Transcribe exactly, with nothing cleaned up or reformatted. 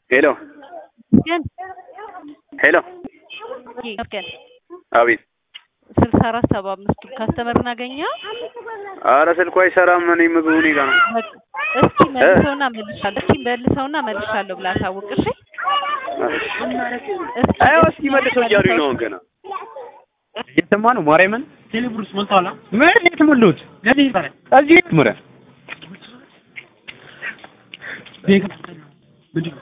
ሄሎ ግን ሄሎ ግን አቤት ስልሳ አራት ሰባ አምስት ካስተመር እናገኛ። ኧረ ስልኩ አይሰራም። እኔ ምግቡ እኔ ጋር ነው። እስኪ መልሰውና መልሻለሁ። እስኪ መልሰውና መልሻለሁ ብላ ታውቅ። እሺ አይ እስኪ መልሰው እያሉኝ ነው ገና የተማ ነው ማርያምን ቴሌብሩስ ሞልቷላ። ምን የተሞሉት ለዚህ ይባላል እዚህ ምረ